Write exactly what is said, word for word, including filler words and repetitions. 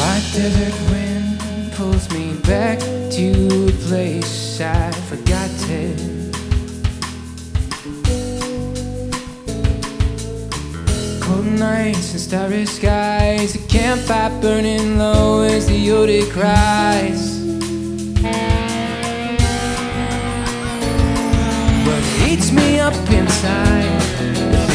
Hot desert wind pulls me back to a place I've forgotten. Cold nights and starry skies, a campfire burning low as the Yodi cries. What eats me up inside